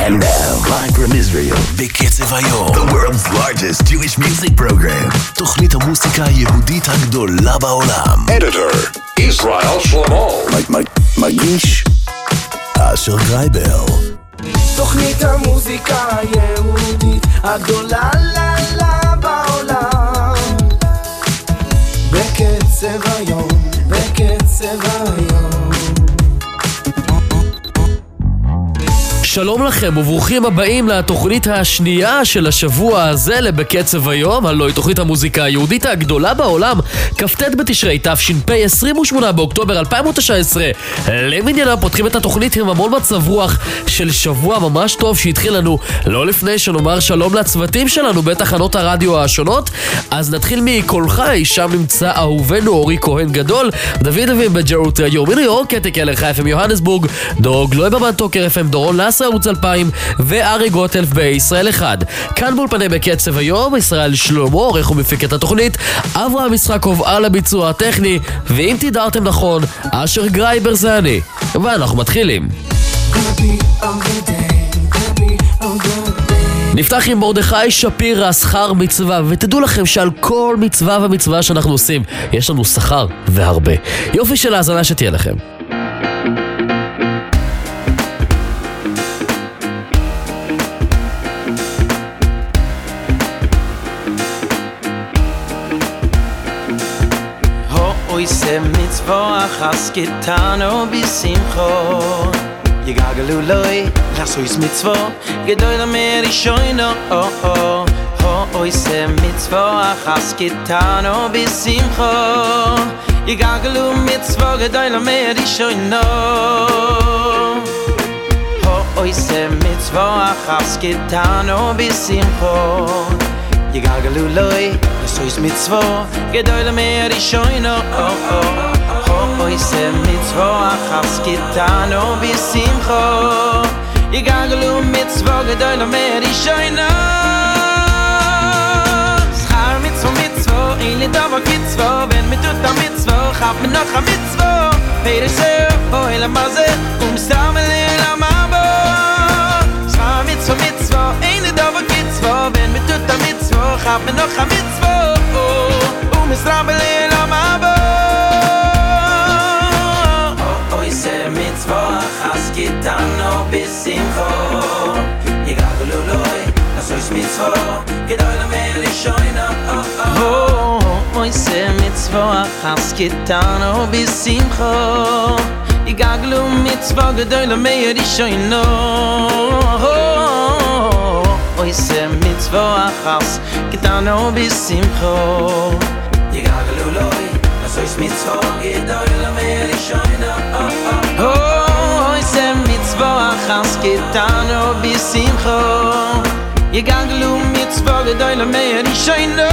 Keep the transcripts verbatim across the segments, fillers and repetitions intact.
And now, live from Israel, בקצב היום, the world's largest Jewish music program. תוכנית המוסיקה היהודית הגדולה בעולם. Editor, Israel Shlomo. מגיש, אשר גרייבר. תוכנית המוזיקה היהודית הגדולה לה לה בעולם. בקצב היום, בקצב היום. שלום לכם וברוכים הבאים לתוכנית השנייה של השבוע הזה לבקצב היום, הלוא היא תוכנית המוזיקה היהודית הגדולה בעולם, כ"ט בתשרי תש"פ, עשרים ושמונה באוקטובר אלפיים תשע עשרה. למעניינם פותחים את התוכנית עם המון מצב רוח של שבוע ממש טוב שהתחיל לנו. לא לפני שנאמר שלום לצוותים שלנו בתחנות הרדיו השונות, אז נתחיל מכל חי, שם נמצא אהובנו אורי כהן גדול, דוד אביב בג'רות רדיו מניו יורק, קטי קלר חיפה מיוהנסבורג, דורג לוי בבנטוקר אף אם, דורון לסר ערוץ אלפיים וארי גוטלף בישראל אחד. כאן באולפני בקצב היום ישראל שלמה, עורך ומפיק את התוכנית, אברהם יצחקוב על הביצוע הטכני, ואם תדעתם נכון, אשר גרייבר זה אני. ואנחנו מתחילים. נפתח עם מרדכי שפירא, שכר מצווה, ותדעו לכם שעל כל מצווה ומצווה שאנחנו עושים יש לנו שכר והרבה. יופי של האזנה שתהיה לכם. Oise mitzvah chasketano bisimcho Yigagalu loi lasois mitzvah Gedoyla merishoino oh oh Ho oise mitzvah chasketano bisimcho Yigagalu mitzvah Gedoyla merishoino Ho oise mitzvah chasketano bisimcho Yigagalu loi lasois mitzvah Gedoyla merishoino oh oh Ho oise mitzvah chasketano bisimcho Yigagalu mitzvah Gedoyla merishoino Schar mitzvah mitzvah Ein li dava kitzvah Wenn mit tut a mitzvah Chab me noch a mitzvah Pereseu Boi la maze Um stamel la mabo Schar mitzvah mitzvah Ein li dava kitzvah Wenn mit tut a mitzvah Chab me noch a mitzvah Um stamel la mabo Oh oise mitzvah Chasketano bisimcho Yigagalu loi Lasois mitzvah Gedoyla merishoino oh oh Oh oise mitzvah Chasketano bisimcho Yigagalu mitzvah Gedoyla merishoino Oh oise mitzvah Chasketano bisimcho Yigagalu loi Lasois mitzvah Gedoyla merishoino oh oh Oh oise mitzvah Chasketano bisimcho Yigagalu mitzvah Gedoyla merishoino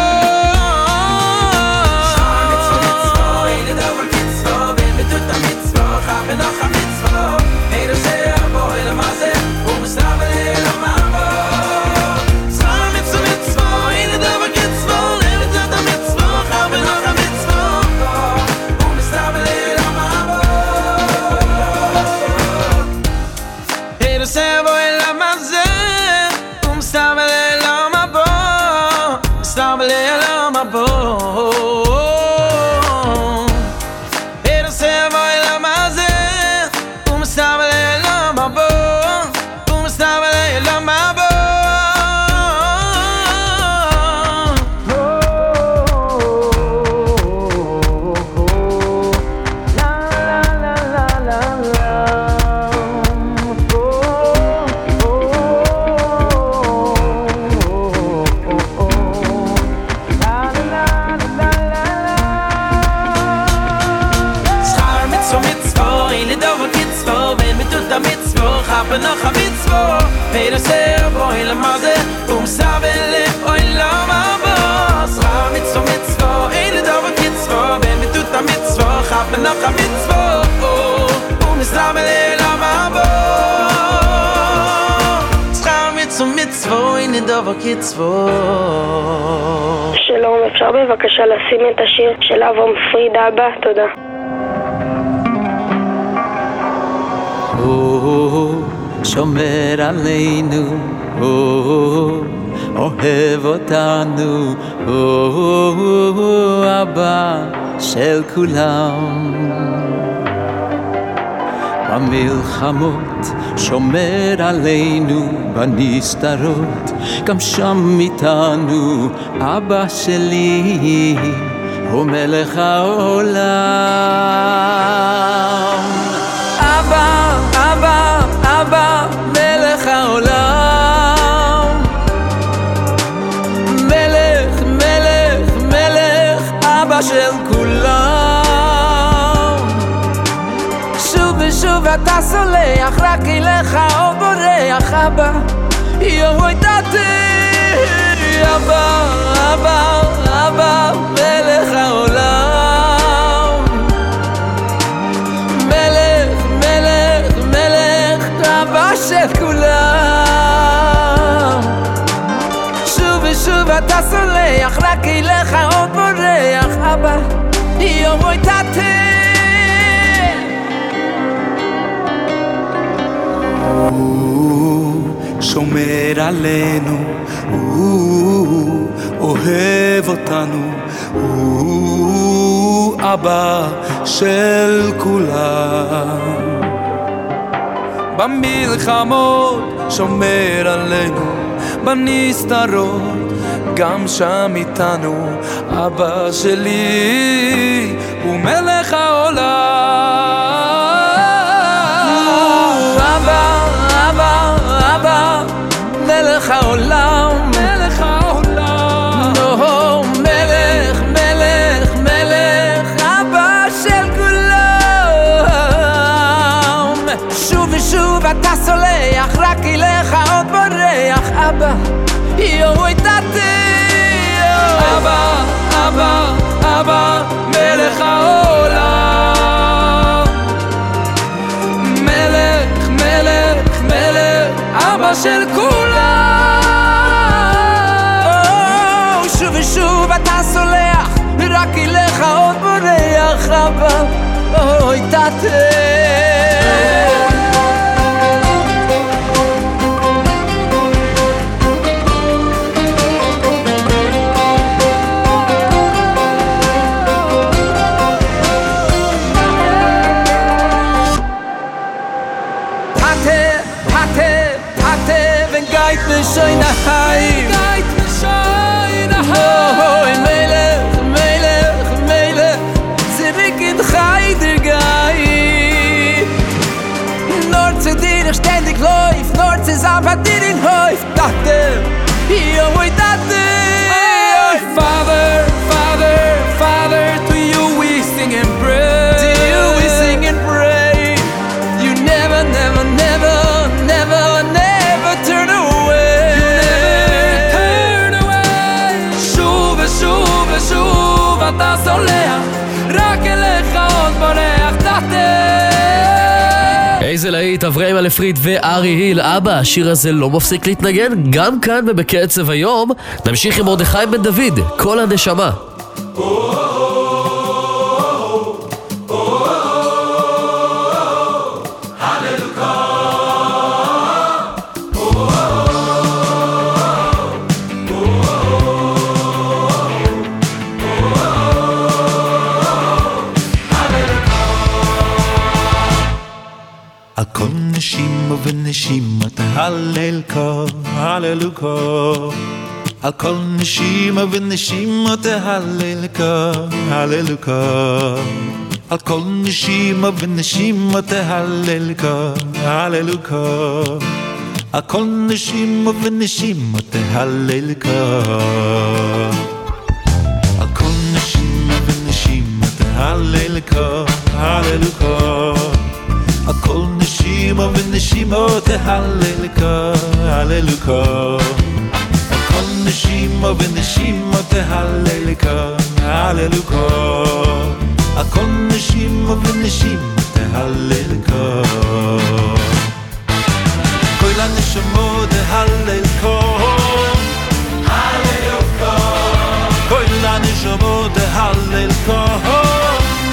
Schar mitzvah mitzvah Ein li dava kitzvah Wenn mit tut a mitzvah Chab me noch a mitzvah Pereseu boi la maze Um stamel la mabo Schar mitzvah mitzvah Ein li dava kitzvah Wenn mit tut a mitzvah Chab me noch a mitzvah Um stamel la mabo Pereseu boi la maze Um stamel la mabo Stamel la mabo Pereseu boi la maze Um stamel la mabo Um stamel la mabo Chab me noch a mitzvah Pereseu boi la maze Um stamel la mabo Schar mitzvah mitzvah Ein li dava kitzvah Wenn mit tut a mitzvah Chab me noch a mitzvah Um stamel la mabo Schar mitzvah mitzvah Ein li dava kitzvah שלום, אפשר בבקשה לשים את השיר של אברהם פריד אבא? תודה. שומר עלינו, אוהב אותנו, אבא של כולם. במלחמות שומר עלינו, בנסתרות גם שם איתנו, אבא שלי הוא מלך העולם. אבא, אבא, אבא, מלך העולם. מלך, מלך, מלך, אבא של כולם. שוב ושוב אתה סולח, רק אליך עוד בורח, אבא, יום ידעתי. אבא, אבא, אבא, מלך העולם. מלך, מלך, מלך, אבא של כולם. שוב ושוב אתה סולח, רק אליך עוד בורח, אבא, יום ידעתי. הוא שומר עלינו, הוא אוהב אותנו, הוא אבא של כולם. במלחמות שומר עלינו, בנסתרות גם שם איתנו, אבא שלי הוא מלך העולם. אבא, אבא, אבא, מלך העולם, מלך העולם. נו, מלך, מלך, מלך, אבא של כולם. שוב ושוב אתה סולח, רק אליך עוד בורח, אבא, יום ידעתי. אבא, אבא, אבא, מלך העולם. מלך, מלך, מלך, אבא של כולם. שוב ושוב אתה סולח, רק אליך עוד בורח, אבא, אוי תתה. Geit mir schön nach Heim, Geit mir schön nach Heim. Oh, Melech, Melech, Melech, zurück in Heider Gai. Nur zu dir ich ständig läuft, nur zu sagen, dir in Häuf. Dachte, yo, oi, dachte. Father, Father, Father, to you we sing and pray. To you we sing and pray. You never, never, never, never, never turn away. שוב אתה סולח, רק אליך עוד בורח, תחתן. איזה להיט, אברהם אלפריד וארי היל, אבא, השיר הזה לא מפסיק להתנגן, גם כאן ובקצב היום. נמשיך עם מרדכי בן דוד, כל הנשמה. ונשימה תהלל כה, הללו כה. על כל נשימה ונשימה תהלל כה, הללו כה. על כל נשימה ונשימה תהלל כה, הללו כה. על כל נשימה ונשימה תהלל כה. על כל נשימה ונשימה תהלל כה, הללו כה. הכל נשימה ונשימה תהלל כה, הללו כה. הכל נשימה ונשימה תהלל כה, הללו כה. הכל נשימה ונשימה תהלל כה. כל הנשמות תהלל כה, הללו כה. כל הנשמות תהלל כה,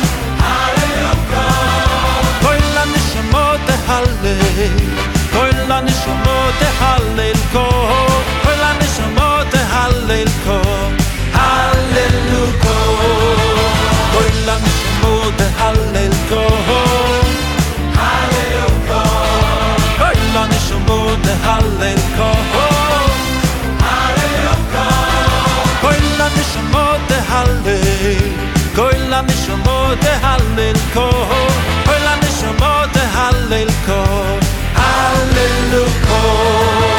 הללו כה. כל הנשמות תהלל, כל הנשמות תהלל כה, כל הנשמות תהלל כה, הללו כה, כל הנשמות תהלל כה, הללו כה, כל הנשמות תהלל כה, הללו כה, כל הנשמות תהלל, כל הנשמות תהלל כה, כל הנשמות תהלל כה, הללו כה.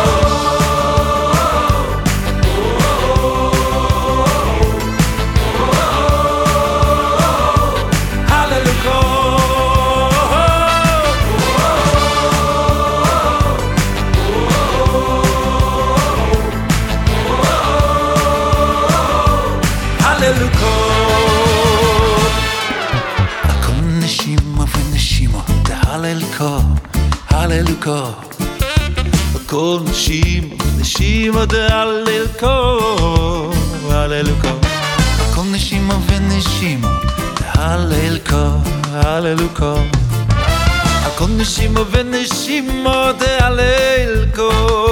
Hallelujah, כל נשים נשים דהלל כה, הללוקה, כל נשים ונשים דהלל כה, הללוקה, כל נשים ונשים דהלל כה,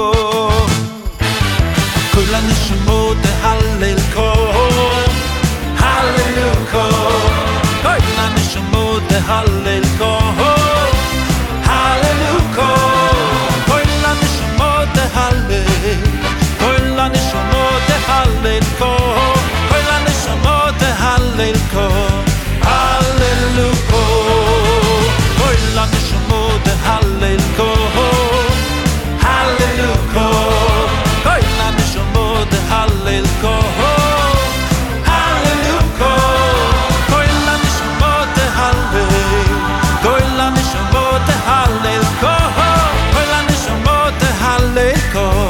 כל הנשמות דהלל כה, הללוקה, כל הנשמות דהלל כה, כל הנשמות תהלל כה, כל הנשמות תהלל כה, הללו כה, כל הנשמות תהלל כה, הללו כה, כל הנשמות תהלל כה, הללו כה, כל הנשמות תהלל, כל הנשמות תהלל כה, כל הנשמות תהלל כה,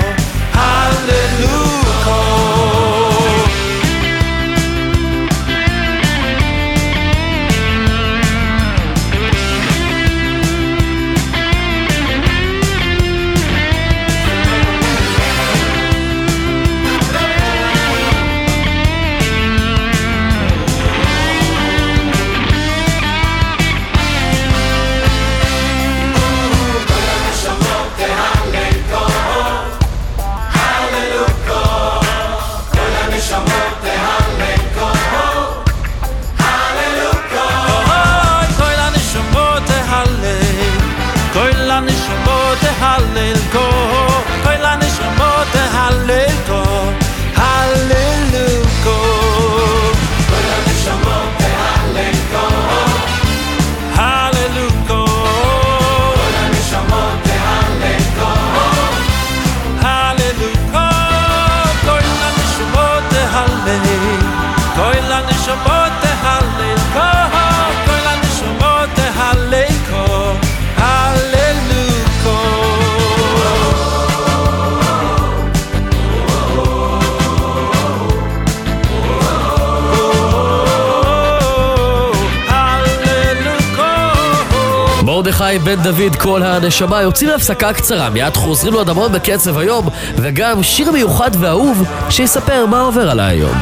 מרדכי בן דוד, כל הנשמה. יוצאים להפסקה קצרה, מיד חוזרים לו אדמון בקצב היום, וגם שיר מיוחד ואהוב שיספר מה עובר עליי היום.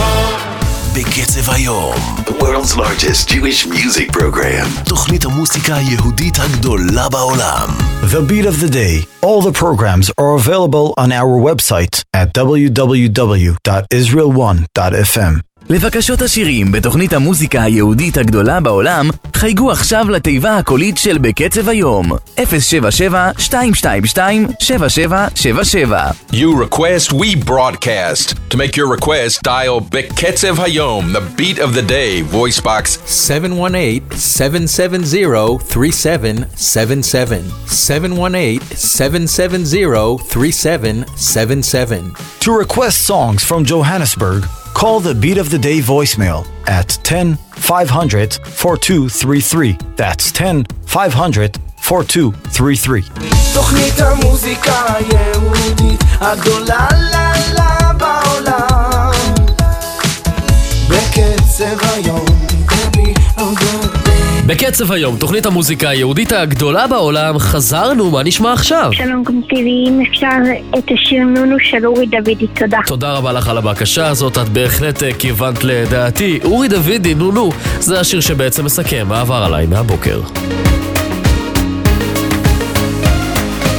בקצב היום, the world's largest Jewish music program, תוכנית המוסיקה היהודית הגדולה בעולם. The Beat of the Day. All the programs are available on our website at w w w dot israel one dot f m. לבקשות השירים בתוכנית המוזיקה היהודית הגדולה בעולם, חייגו עכשיו לתיבה הקולית של בקצב היום, אפס שבע שבע שתיים שתיים שתיים שבע שבע שבע שבע. You request, we broadcast. To make your request, dial בקצב היום, the beat of the day, voice box seven one eight, seven seven zero, three seven seven seven. seven one eight, seven seven zero, three seven seven seven. To request songs from Johannesburg, call the Beat of the Day voicemail at ten five hundred four two three three. That's ten five hundred four two three three. תוכנית המוזיקה היהודית הגדולה לה לה בעולם, בקצב היום. בקצב היום, תוכנית המוזיקה היהודית הגדולה בעולם. חזרנו, מה נשמע עכשיו? שלום גמטיבי, אם אפשר את השיר נונו של אורי דוידי, תודה. תודה רבה לך על הבקשה הזאת, את בהחלט כיוונת לדעתי. אורי דוידי, נונו, זה השיר שבעצם מסכם מה עבר עליי מהבוקר.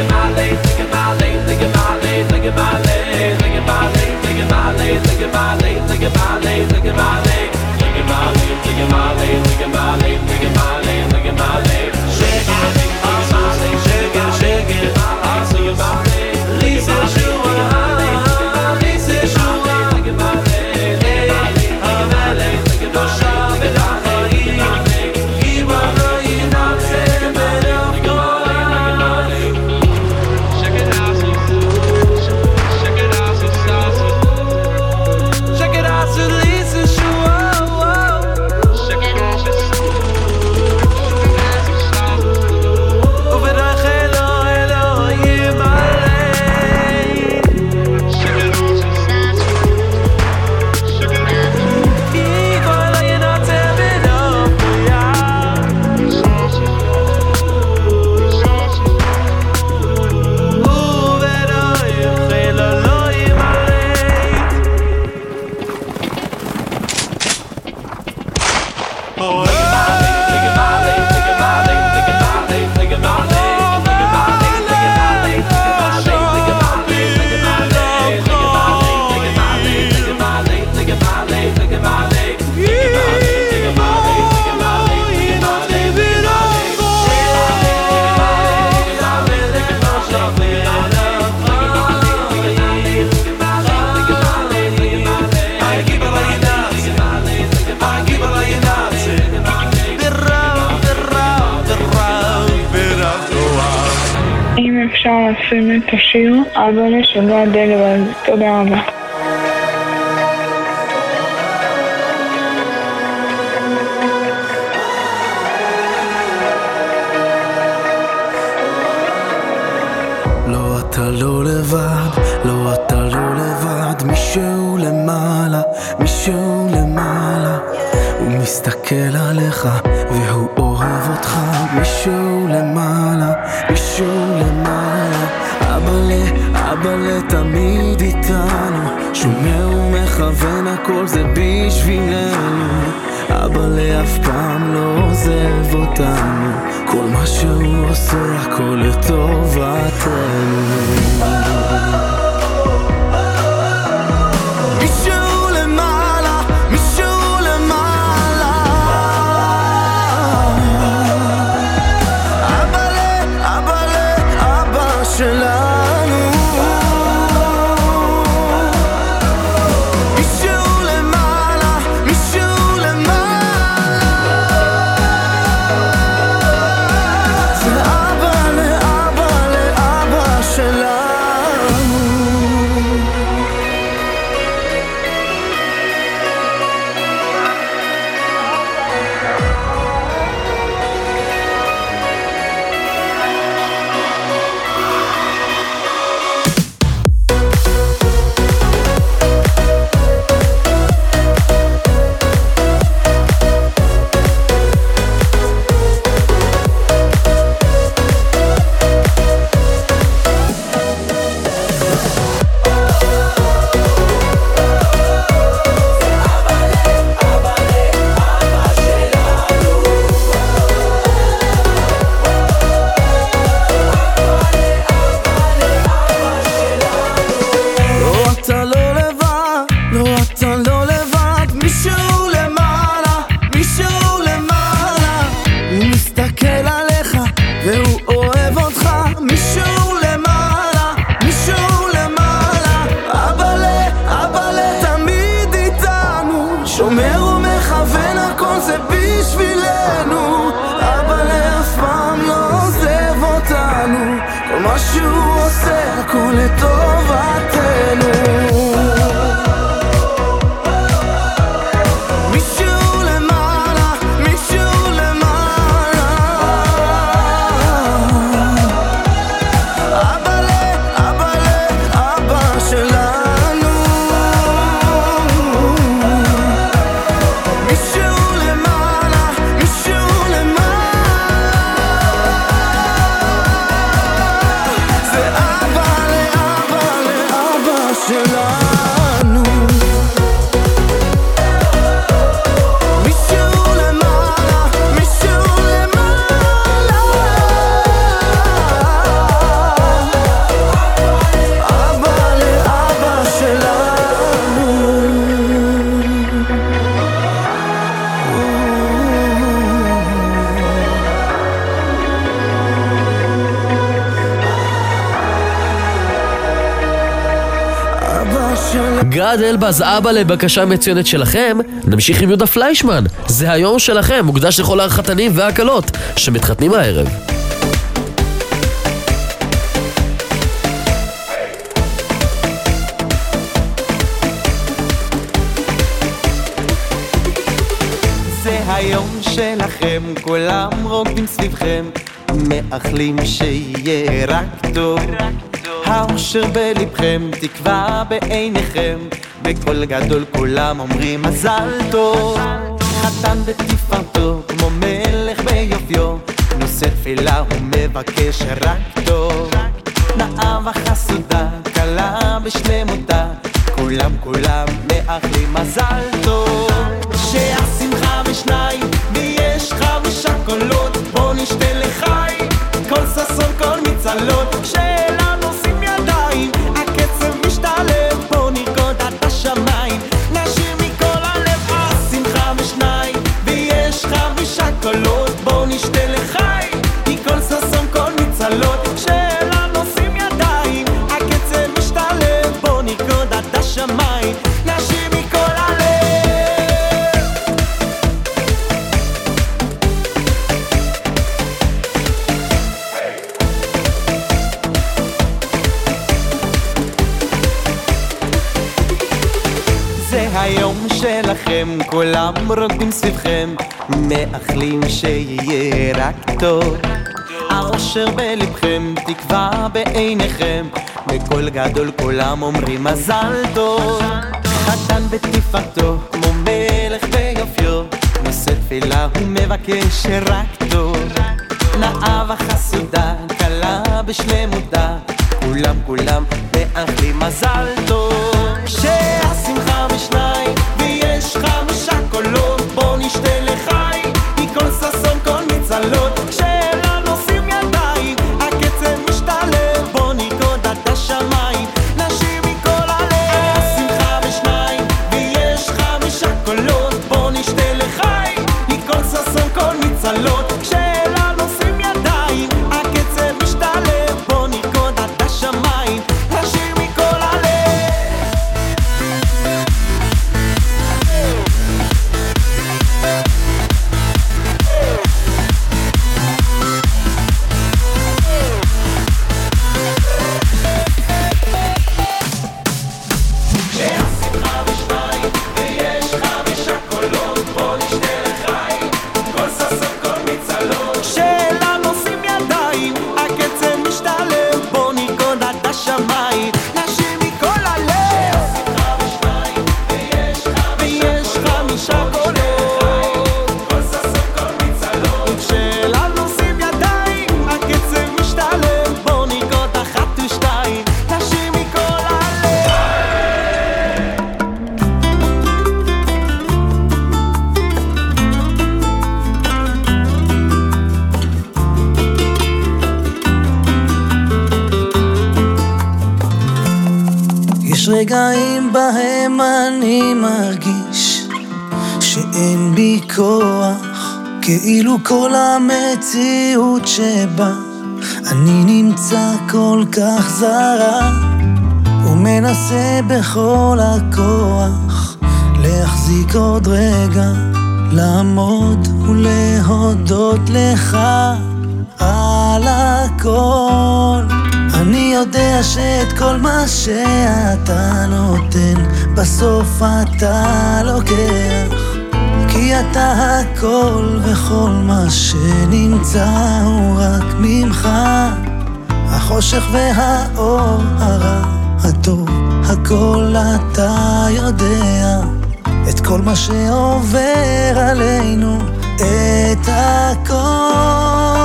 אפשר לשים את השיר אבא שלא הדגל, אז תודה רבה. לא אתה לא לבד, לא אתה לא לבד, מישהו למעלה, מישהו למעלה, הוא מסתכל עליך והוא אוהב אותך, מישהו למעלה, מישהו למעלה, אבאלה, אבאלה תמיד איתנו, שומע ומכוון הכל זה בשבילנו, אבאלה אף פעם לא עוזב אותנו, כל מה שהוא עושה הכל לטובתנו. מישהו למעלה, מישהו למעלה, אבאלה, אבאלה, אבא שלנו, מישהו למעלה, מישהו למעלה, זה אבאלה, אבאלה, אבא שלנו. Should גד אלבז, אבא לבקשה מצוינת שלכם, נמשיך עם יהודה פליישמן. זה היום שלכם, מוקדש לכל החתנים והקלות שמתחתנים הערב. זה היום שלכם, כולם רוקדים סביבכם, מאחלים שיהיה רק טוב. האושר בלבכם, תקווה בעיניכם, בקול גדול כולם אומרים מזל טוב. חתן בתפארתו, כמו מלך ביופיו, נושא תפילה ומבקש רק טוב. נאה וחסודה, כלה בשלמותה, כולם כולם מאחלים מזל טוב. שהשמחה בשניים, ויש חמישה קולות, בוא נשתה לחי, כל ששון כל מצלות. כשאלנו עושים ידיים, הקצב משתלב, בוא נרקוד עד השמיים, נשיר מכל הלב. השמחה בשניים, ויש חמישה קולות, בוא נשתה לחי, כל ששון כל מצלות. כשאלנו עושים ידיים, הקצב משתלב, בוא נרקוד עד השמיים, נשיר מכל הלב. היום שלכם, כולם רוקדים סביבכם, מאחלים שיהיה רק טוב. האושר בלבכם, תקווה בעיניכם, בקול גדול כולם אומרים מזל טוב. חתן בתפארתו, כמו מלך ביופיו, נושא תפילה ומבקש רק טוב. נאה וחסודה, כלה בשלמותה, כולם כולם מאחלים מזל טוב. שהשמחה בשניים, ויש חמישה קולות, בוא נשתה לחי, מכל ששון כל מצלות. כשאלנו עושים ידיים, הקצב משתלב, בוא נרקוד עד השמיים, נשיר מכל הלב. השמחה בשניים, ויש חמישה קולות, בוא נשתה לחי, מכל ששון כל מצלות. כשאלנו עושים ידיים, הקצב משתלב, בוא נרקוד עד השמיים, נשיר מכל הלב. רגעים בהם אני מרגיש שאין בי כוח, כאילו כל המציאות שבה אני נמצא כל כך זרה, ומנסה בכל הכוח להחזיק עוד רגע, לעמוד ולהודות לך על הכל. אני יודע שאת כל מה שאתה נותן, בסוף אתה לוקח, כי אתה הכל וכל מה שנמצא הוא רק ממך. החושך והאור, הרע, הטוב, הכל אתה יודע, את כל מה שעובר עלינו, את הכל.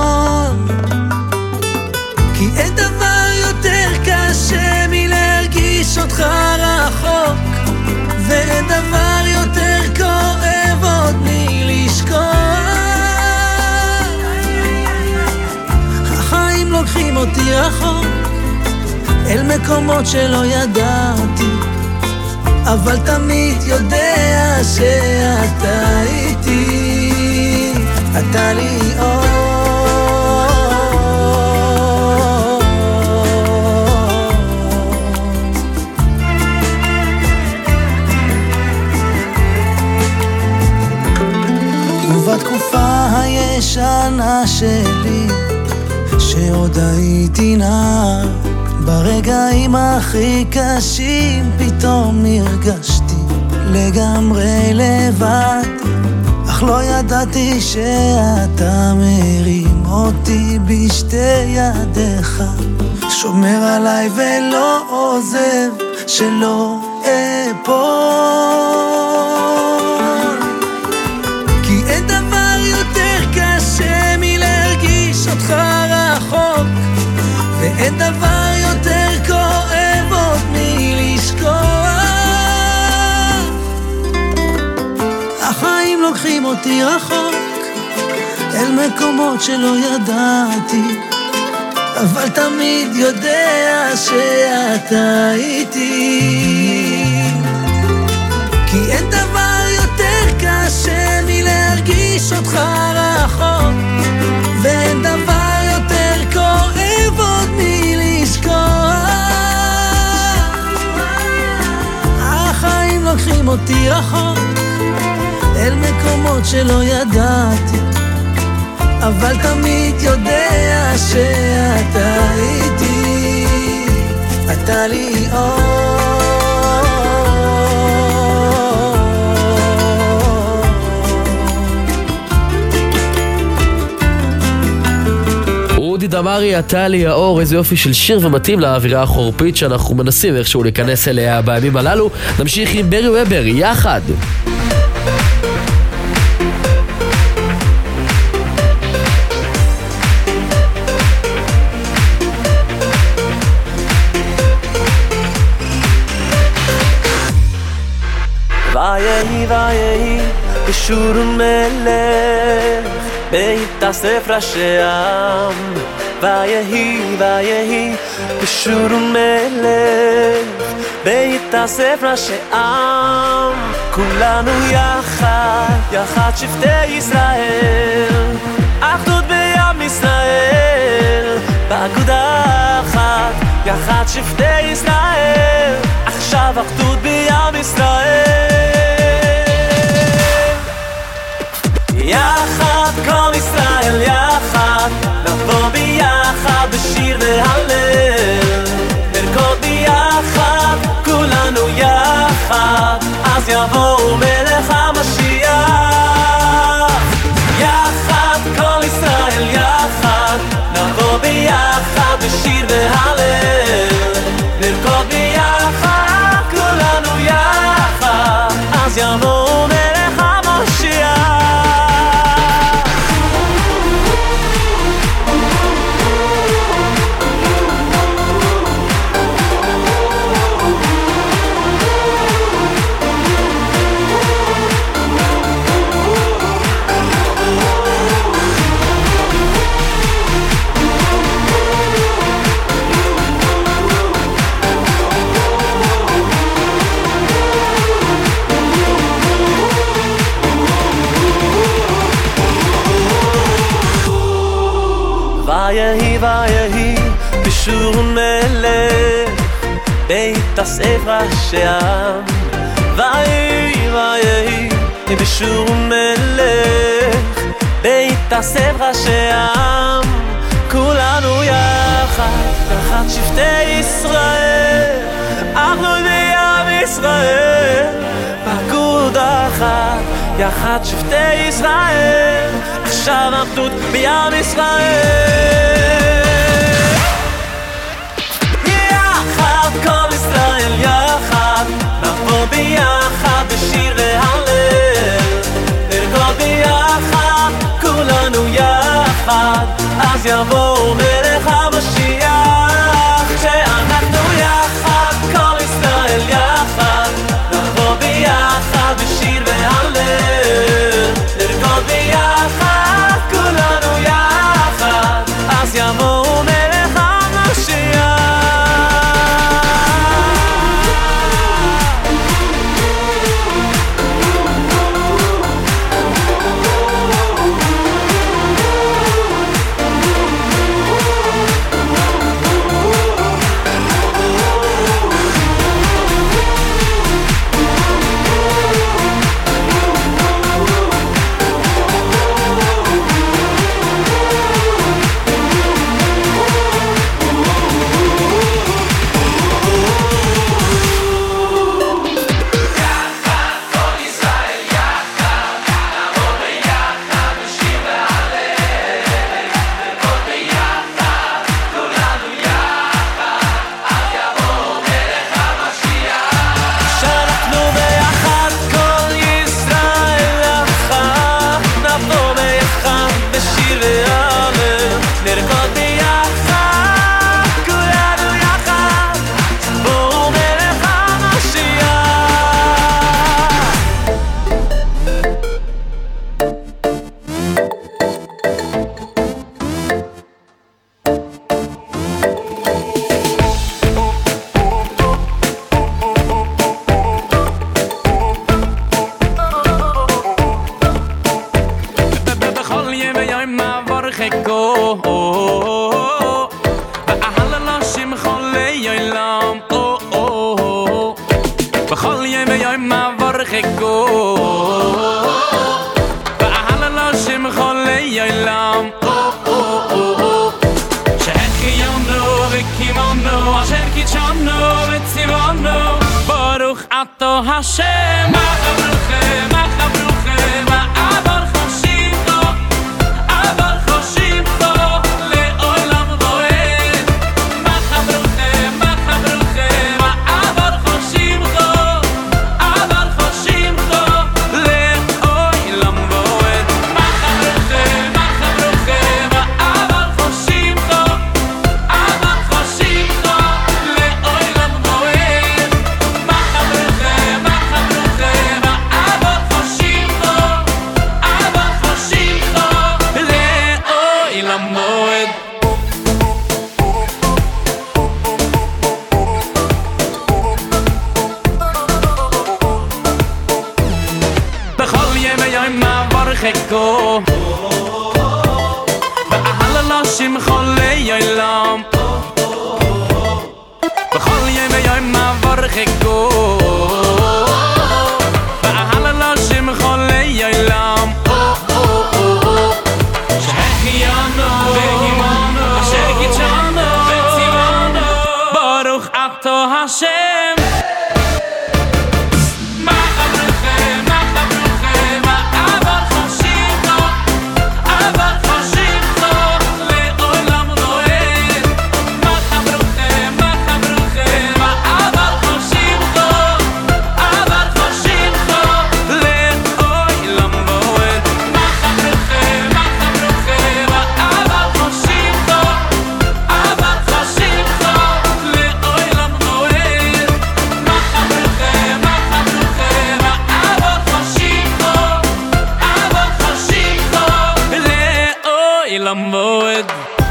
כי אין דבר יותר קשה מלהרגיש אותך רחוק, ואין דבר יותר כואב עוד מלשכוח. החיים לוקחים אותי רחוק, אל מקומות שלא ידעתי, אבל תמיד יודע שאתה איתי, אתה לי אור. הקטנה שלי, שעוד הייתי נער, ברגעים הכי קשים פתאום הרגשתי לגמרי לבד, אך לא ידעתי שאתה מרים אותי בשתי ידיך, שומר עליי ולא עוזב, שלא אפול. כי אין דבר יותר קשה מלהרגיש אותך רחוק, ואין דבר יותר כואב עוד מלשכוח. החיים לוקחים אותי רחוק, אל מקומות שלא ידעתי, אבל תמיד יודע שאתה איתי. כי אין דבר יותר קשה מלהרגיש אותך רחוק, ואין דבר יותר כואב עוד מלשכוח. החיים לוקחים אותי רחוק, אל מקומות שלא ידעתי, אבל תמיד יודע שאתה איתי, אתה לי אור. אודי דמרי, אתה לי האור, איזה יופי של שיר ומתאים לאווירה החורפית שאנחנו מנסים איכשהו להיכנס אליה בימים הללו. נמשיך עם ברי וובר, יחד. ויהי ויהי בשור מלך בהתאסף ראשי עם, ויהי ויהי בשור מלך בהתאסף ראשי עם, כולנו יחד יחד שבטי ישראל, אחדות בעם ישראל, באגודה אחת יחד שבטי ישראל, עכשיו אחדות בעם ישראל. יחד כל ישראל יחד, נבוא ביחד בשיר והלל, נרקוד ביחד כולנו יחד, אז יבוא מלך המשיח. יחד כל ישראל יחד, נבוא ביחד בשיר והלל, נרקוד ביחד כולנו יחד, אז יבוא מלך המשיח. ויהי ויהי בשור מלך בהתאסף ראשי עם, ויהי ויהי בשור מלך בהתאסף ראשי עם, כולנו יחד יחד שבטי ישראל, אחדות בעם ישראל, באגודה אחת יחד שבטי ישראל, עכשיו אחדות בעם ישראל. יחד כל ישראל יחד, נבוא ביחד בשיר והלל, נרקוד ביחד כולנו יחד, אז יבוא מלך המשיח. כשאנחנו יחד כל ישראל יחד, נבוא ביחד בשיר והלל, נרקוד ביחד כולנו יחד, אז יבוא מלך המשיח. חיקו ואהל לא שמחו ליילם שהחיינו וקימונו אשר קידשנו וציוונו ברוך אתה השם מחברוכם מחברוכם אבל חושיבו אבל חושיבו לעולם ועד מחברוכם מחברוכם אבל חושיבו אבל חושיבו לעולם ועד מחברוכם מחברוכם אבל חושיבו אבל חושיבו לעולם ועד מחברוכם מחברוכם אבל חושיבו אבל חושיבו לעולם ועד בכל ימי יום מעבר חיקו ואהל לא שמחו ליילם בכל ימי יום מעבר חיקו ואהל לא שמחו ליילם שהחיינו והימנו אשר קידשנו וציוונו ברוך אתה השם מחברוכם מחברוכם אבל חושיבו אבל חושיבו לעולם ועד מחברוכם מחברוכם אבל חושיבו אבל חושיבו לעולם ועד מחברוכם מחברוכם אבל חושיבו אבל חושיבו לעולם ועד מחברוכם מחברוכם אבל חושיבו אבל חושיבו לעולם ועד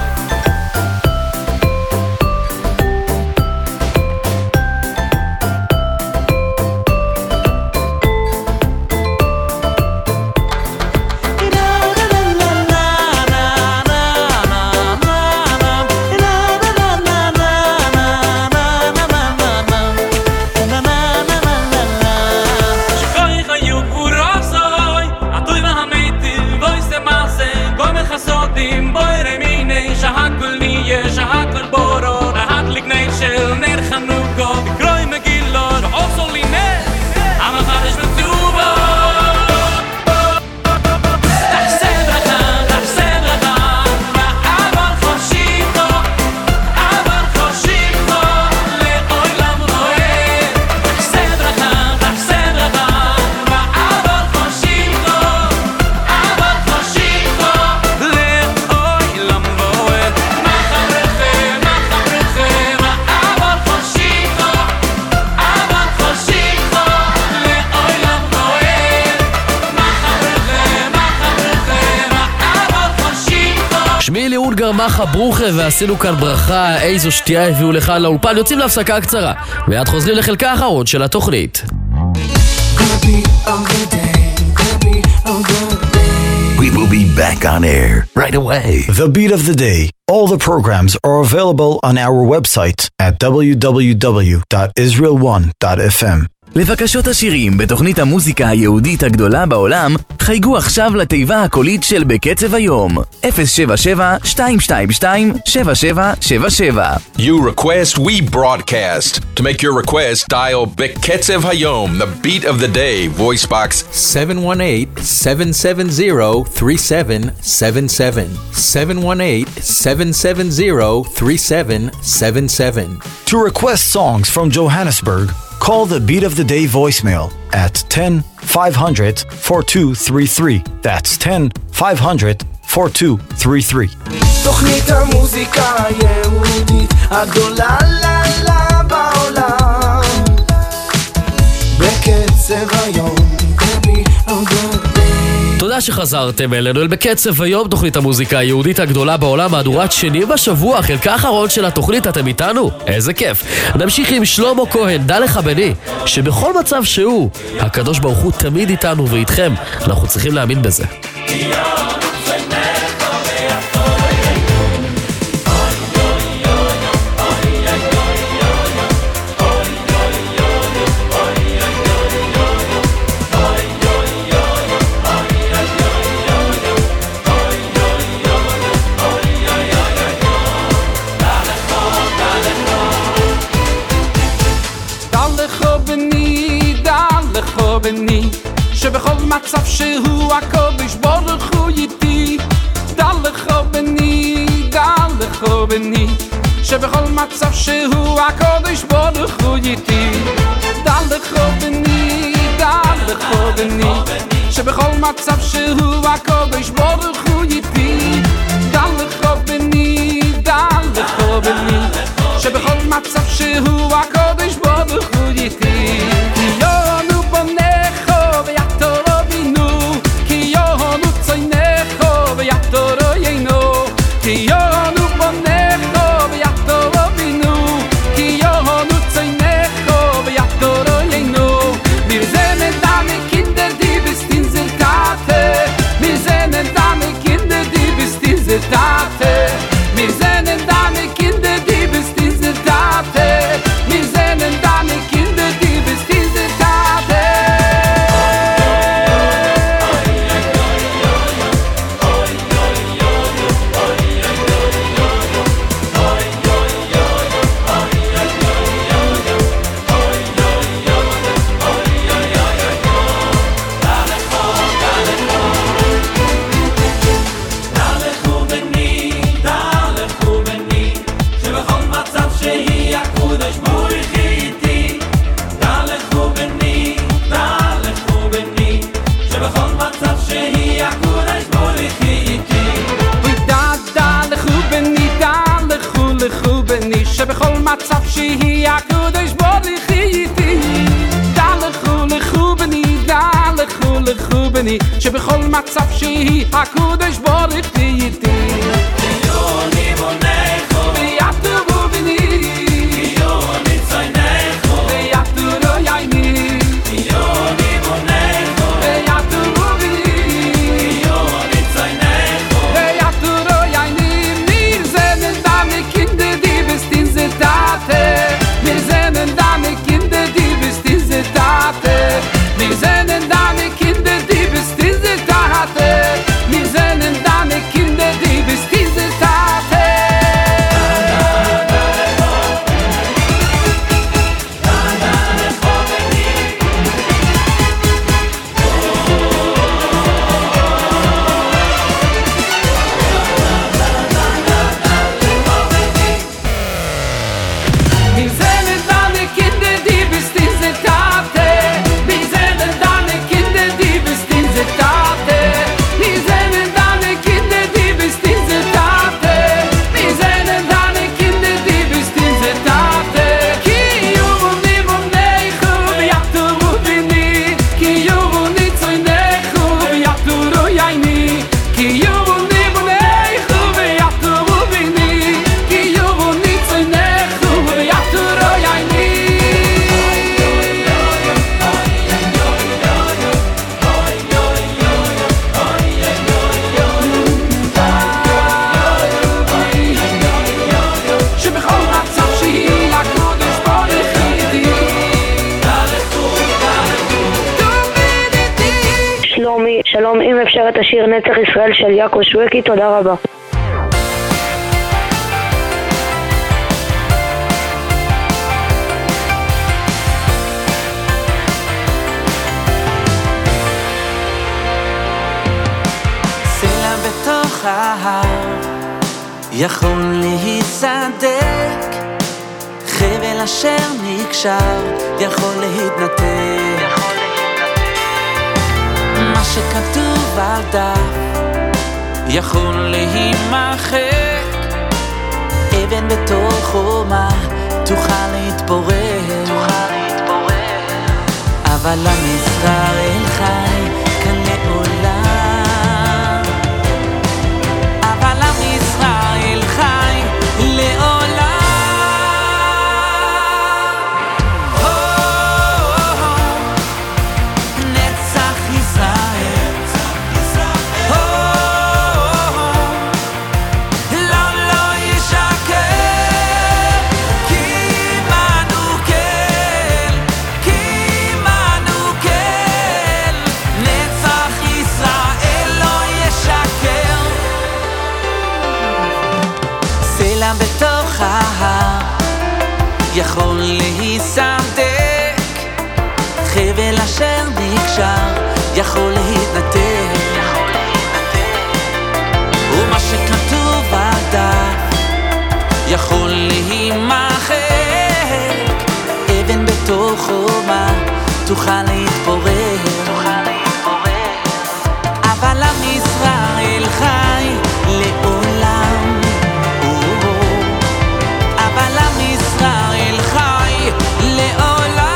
שכוי חיו גבורוסוי עטוי והמתי בוי סמאסה בוי מחסודים בוי רמיני שהכל נהיה שהכל בורו להדליק נר של נר חנוכו בקרוי מגילות עושו לי נר המחדש בטובו תעשה ברכה תעשה ברכה אבל חושיבו אבל חושיבו לעולם ועד תעשה ברכה תעשה ברכה אבל חושיבו אבל חושיבו לעולם ועד מחברוכם מחברוכם אבל חושיבו אבל חושיבו לעולם ועד מחברוכם מחברוכם אבל חושיבו שמי ליאון גרמחה ברוכה ועשינו כאן ברכה איזו שתייה הביאו לך לאולפן יוצאים להפסקה קצרה מיד חוזרים לחלקה האחרון של התוכנית We will be back on air right away. The Beat of the Day. All the programs are available on our website at w w w dot israel one dot f m. לבקשות השירים בתוכנית המוזיקה היהודית הגדולה בעולם, חייגו עכשיו לתיבה הקולית של בקצב היום, אפס שבע שבע שתיים שתיים שתיים שבע שבע שבע שבע. You request, we broadcast. To make your request, dial Beketzev Hayom, the beat of the day, voice box seven one eight, seven seven zero, three seven seven seven. seven one eight, seven seven zero, three seven seven seven. To request songs from Johannesburg, call the Beat of the Day voicemail at ten five hundred four two three three. That's ten five hundred four two three three. תוכנית המוזיקה היהודית הגדולה לה לה בעולם בקצב היום תודה שחזרתם אלינו אל בקצב היום, תוכנית המוזיקה היהודית הגדולה בעולם, מהדורת שני בשבוע, חלקה האחרון של התוכנית. אתם איתנו? איזה כיף. נמשיך עם שלמה כהן, דע לך בני, שבכל מצב שהוא, הקדוש ברוך הוא תמיד איתנו ואיתכם. אנחנו צריכים להאמין בזה. שבכל מצב שהוא הקודש ברוך הוא איתי דע לך בני, דע לך בני שבכל מצב שהוא הקודש ברוך הוא איתי דע לך בני, דע לך בני שבכל מצב שהוא הקודש ברוך הוא איתי דע לך בני, דע לך בני שבכל מצב שהוא הקודש ברוך הוא איתי כי יונו בונך ויתורו בינו כי יונו צוינך ויתורו יינו כי יונו בונך ויתורו בינו כי יונו צוינך ויתורו יינו wir sind deine Kinder die bist diese Tate wir sind deine Kinder die bist diese Tate wir sind deine Kinder die bist diese Tate wir sind deine Kinder die bist diese Tate שבכל מצב שהיא הקודש ברוך איתי דע לכו לכו בני דע לכו לכו בני שבכל מצב שהיא הקודש ברוך איתי יוני מונך ויתורו בני יוני צוינך ויתורו יייני יוני מונך ויתורו בני יוני צוינך ויתורו יייני מיר זenen deine Kinder die bist diese Tate wir zenen deine Kinder die bist diese Tate wir zenen deine Kinder die bist diese Tate wir zenen deine Kinder die bist diese Tate wir zenen deine Kinder die bist diese Tate wir zenen deine Kinder die bist diese Tate wir zenen deine Kinder die bist diese Tate wir zenen deine Kinder die bist diese Tate ki yuvni monechu v'yaturu bini ki yuvni tzoynechu v'yaturu yayni ki yuvni monechu v'yaturu bini ki yuvni tzoynechu v'yaturu yayni שבכל מצב שהיא הקודש ברוך איתי דע לכו, דע לכו שלומי, שלום, אם אפשר את השיר נצח ישראל של יעקב שווקי, תודה רבה. סלע בתוך ההר יכול להיסדק חבל אשר נקשר יכול להתנתק מה שכתוב על דף יכול להימחק אבן בתוך חומה תוכל להתפורר אבל עם ישראל חי כאן לעולם אבל עם ישראל חי לעולם נצח ישראל לא לא ישקר כי עמנו כן כי עמנו כן נצח ישראל לא ישקר סלע בתוך ההר יכול להיסדק חבל אשר נקשר יכול להתנתק, ומה שכתוב בדף יכול להימחק. אבן בתוך חומה תוכל להתפורר, אבל עם ישראל חי לעולם, אבל עם ישראל חי לעולם.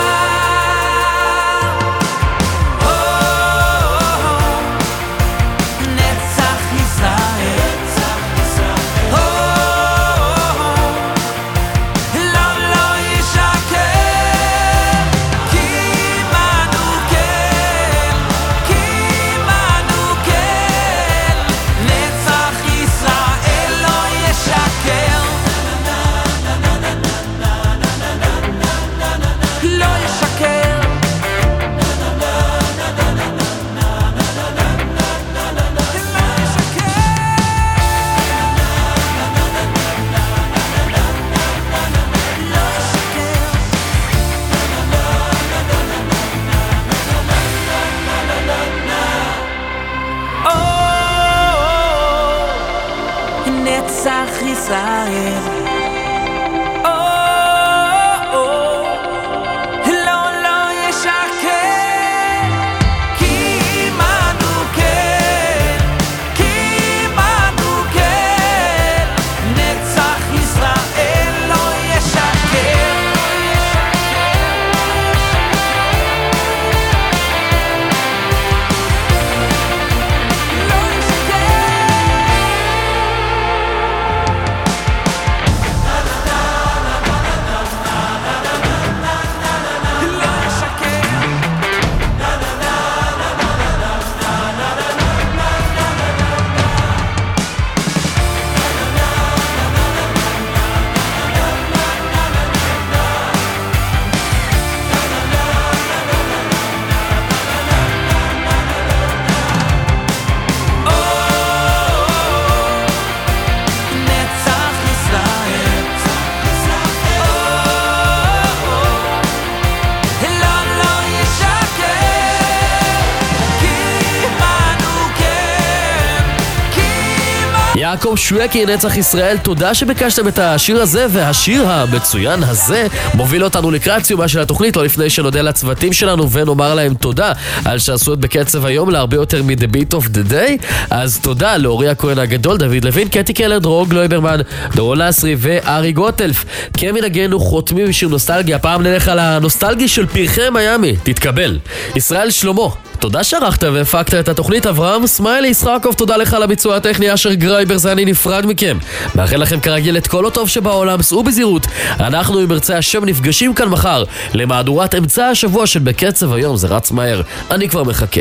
יעקב שווקי, נצח ישראל, תודה שביקשתם את השיר הזה, והשיר המצוין הזה מוביל אותנו לקראת סיומה של התוכנית. לא לפני שנודה לצוותים שלנו ונאמר להם תודה על שעשו את בקצב היום להרבה יותר מ-The Beat of the Day. אז תודה לאורי הכהן הגדול, דוד לוין, קטי קלר, דרור גלויברמן, דורון לסרי וארי גוטלף. כמנהגנו חותמים בשיר נוסטלגיה, הפעם נלך על הנוסטלגי של פרחי מיאמי, תתקבל. ישראל שלמה, תודה שערכת והפקת את התוכנית. אברהם סמיילי ישחקוב, תודה לך על הביצוע הטכני. אשר גרייבר, זה אני נפרד מכם. מאחל לכם כרגיל את כל הטוב שבעולם, סעו בזהירות. אנחנו עם ירצה השם נפגשים כאן מחר למהדורת אמצע השבוע של בקצב היום, זה רץ מהר, אני כבר מחכה.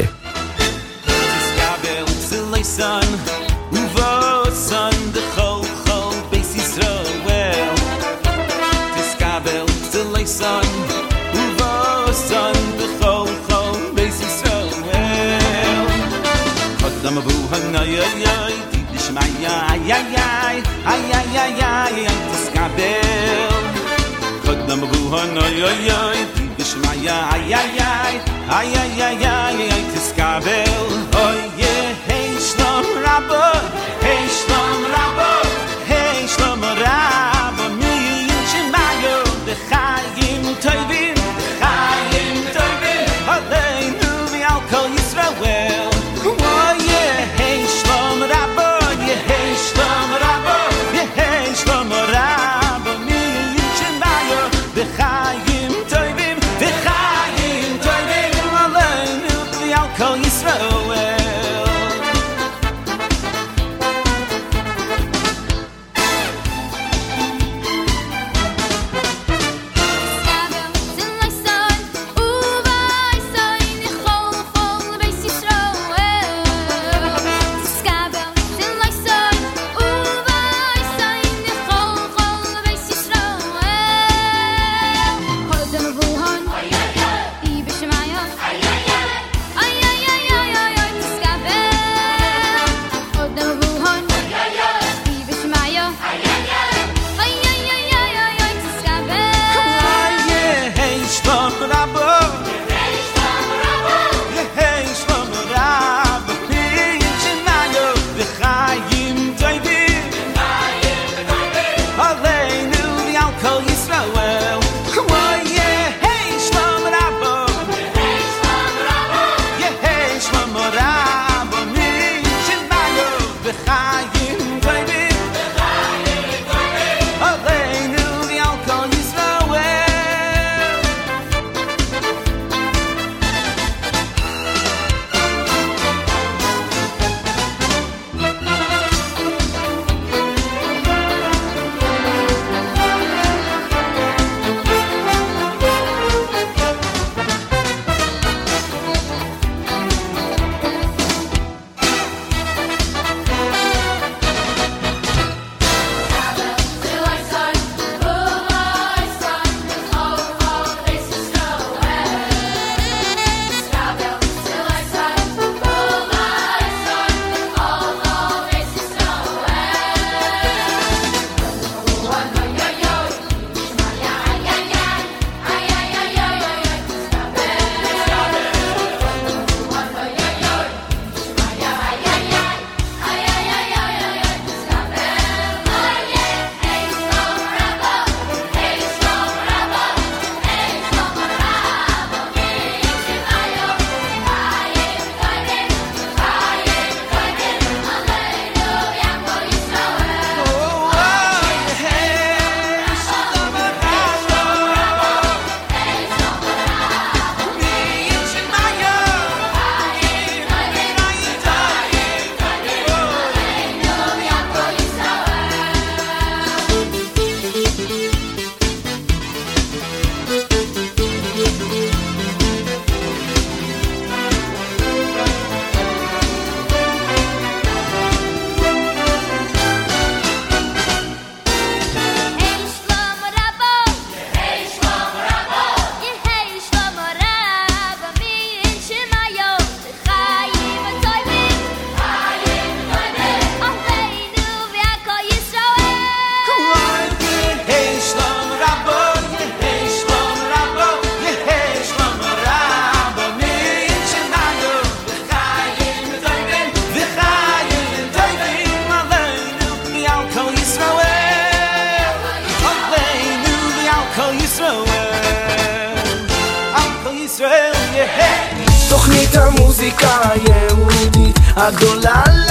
Dama buhan ay ay ay tidish maya ay ay ay ay ay ay ay ay tiskabel Dama buhan ay ay ay tidish maya ay ay ay ay ay ay ay ay tiskabel Oh yeah hey shlom rabba hey shlom rabba hey shlom rabba mi yichmayo de chayim tovim chayim tovim aleinu mi al kol Yisrael Chayim toivim, v'chayim toivim, aleinu תוכנית המוזיקה היהודית הגדולה